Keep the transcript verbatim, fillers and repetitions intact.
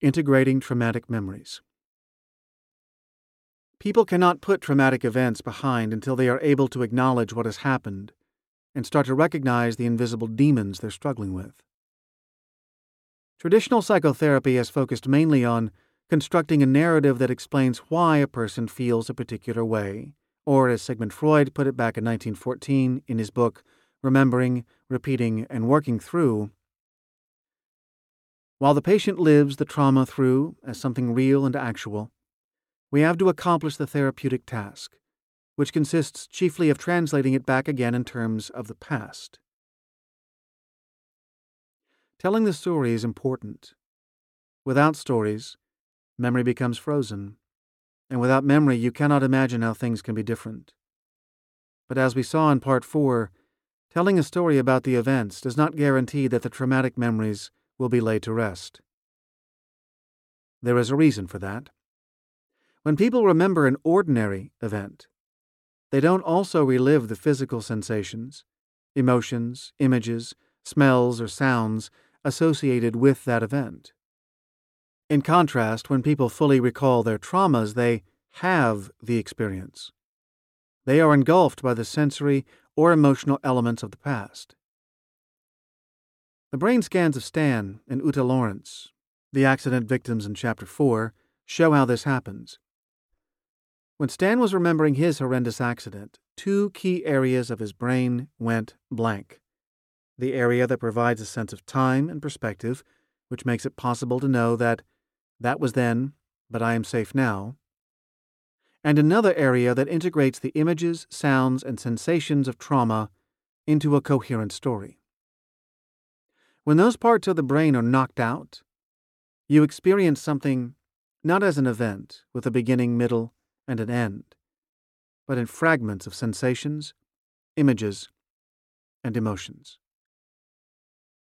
Integrating traumatic memories. People cannot put traumatic events behind until they are able to acknowledge what has happened and start to recognize the invisible demons they're struggling with. Traditional psychotherapy has focused mainly on constructing a narrative that explains why a person feels a particular way, or as Sigmund Freud put it back in nineteen fourteen in his book, Remembering, Repeating, and Working Through, while the patient lives the trauma through as something real and actual, we have to accomplish the therapeutic task, which consists chiefly of translating it back again in terms of the past. Telling the story is important. Without stories, memory becomes frozen, and without memory you cannot imagine how things can be different. But as we saw in Part four, telling a story about the events does not guarantee that the traumatic memories will be laid to rest. There is a reason for that. When people remember an ordinary event, they don't also relive the physical sensations, emotions, images, smells, or sounds associated with that event. In contrast, when people fully recall their traumas, they have the experience. They are engulfed by the sensory or emotional elements of the past. The brain scans of Stan and Uta Lawrence, the accident victims in Chapter four, show how this happens. When Stan was remembering his horrendous accident, two key areas of his brain went blank. The area that provides a sense of time and perspective, which makes it possible to know that that was then, but I am safe now, and another area that integrates the images, sounds, and sensations of trauma into a coherent story. When those parts of the brain are knocked out, you experience something not as an event with a beginning, middle, and an end, but in fragments of sensations, images, and emotions.